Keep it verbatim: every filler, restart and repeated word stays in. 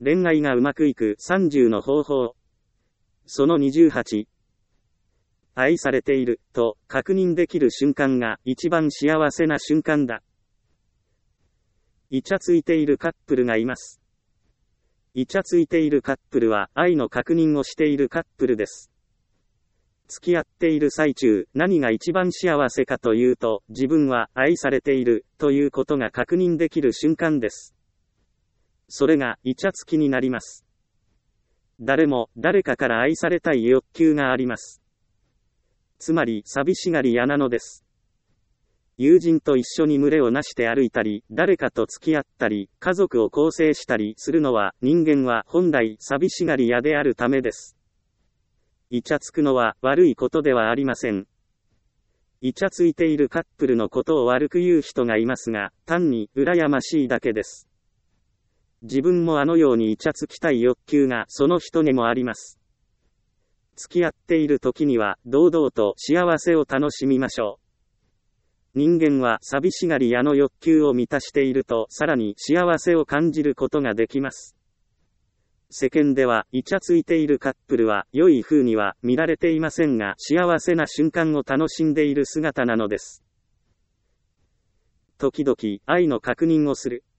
恋愛がうまくいくさんじゅうの方法。そのにじゅうはち。愛されていると確認できる瞬間が一番幸せな瞬間だ。イチャついているカップルがいます。イチャついているカップルは愛の確認をしているカップルです。付き合っている最中、何が一番幸せかというと、自分は愛されているということが確認できる瞬間です。それがイチャつきになります。誰も誰かから愛されたい欲求があります。つまり寂しがり屋なのです。友人と一緒に群れをなして歩いたり、誰かと付き合ったり、家族を構成したりするのは、人間は本来寂しがり屋であるためです。イチャつくのは悪いことではありません。イチャついているカップルのことを悪く言う人がいますが、単に羨ましいだけです。自分もあのようにイチャつきたい欲求がその人にもあります。付き合っている時には堂々と幸せを楽しみましょう。人間は寂しがり屋の欲求を満たしているとさらに幸せを感じることができます。世間ではイチャついているカップルは良い風には見られていませんが、幸せな瞬間を楽しんでいる姿なのです。時々愛の確認をする。